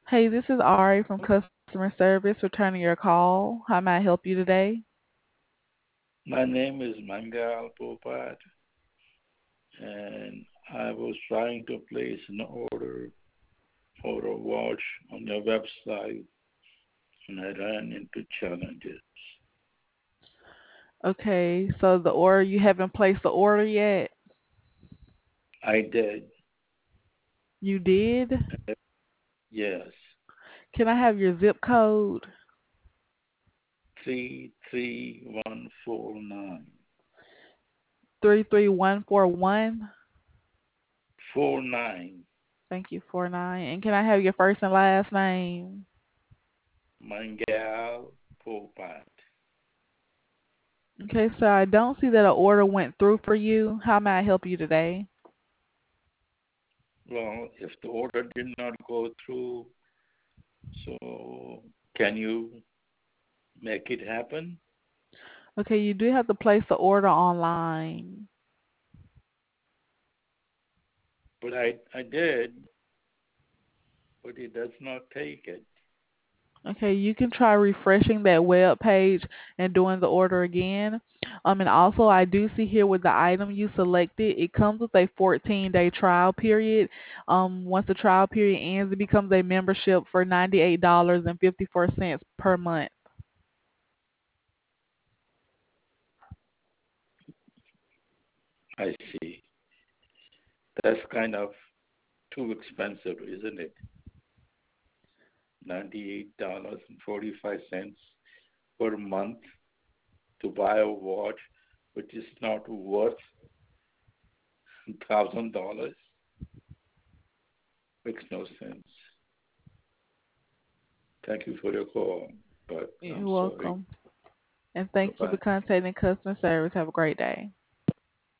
Hey, this is Ari from customer service returning your call. How may I help you today? My name is Mangal Popat, and I was trying to place an order for a watch on your website, and I ran into challenges. Okay, so you haven't placed the order yet? I did, You did? yes, Can I have your zip code? 33149. 33141. 49, Thank you, 49. And can I have your first and last name? Mangal Popat. Okay, so I don't see that an order went through for you. How may I help you today? Well, if the order did not go through, so can you make it happen? Okay, you do have to place the order online. But I did, but it does not take it. Okay, you can try refreshing that web page and doing the order again. And also I do see here with the item you selected, it comes with a 14-day trial period. Once the trial period ends, it becomes a membership for $98.54 per month. I see. That's kind of too expensive, isn't it? $98.45 per month to buy a watch, which is not worth $1,000. Makes no sense. Thank you for your call, but You're I'm sorry. welcome. And Bye thanks for the bye. contacting customer service. Have a great day.